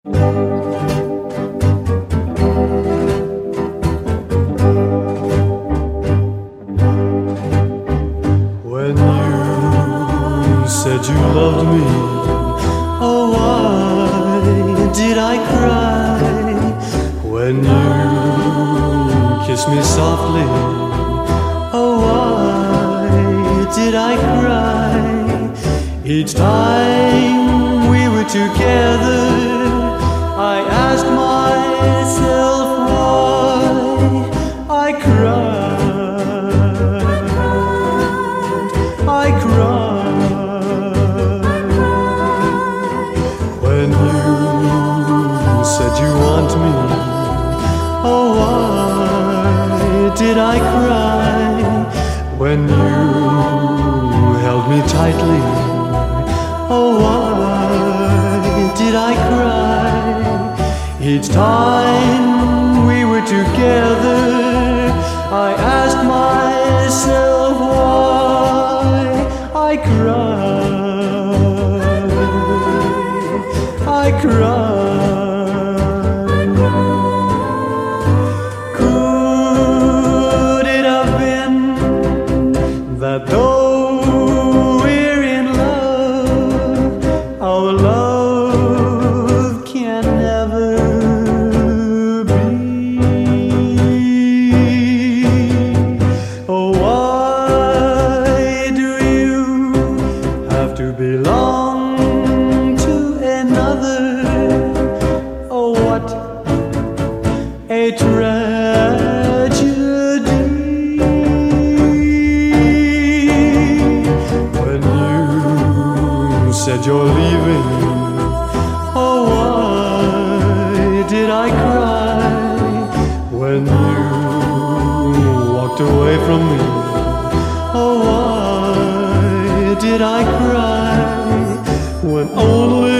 When you said you loved me, oh why did I cry? When you kissed me softly, oh why did I cry? Each time we were together, I asked myself why I cried. I cried when you said you want me. Oh, why did I cry when you held me tightly? Oh, why did I cry? Each time we were together, I asked myself why I cried. I cried. Could it have been that though we're in love, our love can never be? Oh, why do you have to belong to another? Oh, what a tragedy. When you said you're leaving, oh why did I cry? When you walked away from me, oh why did I cry? When only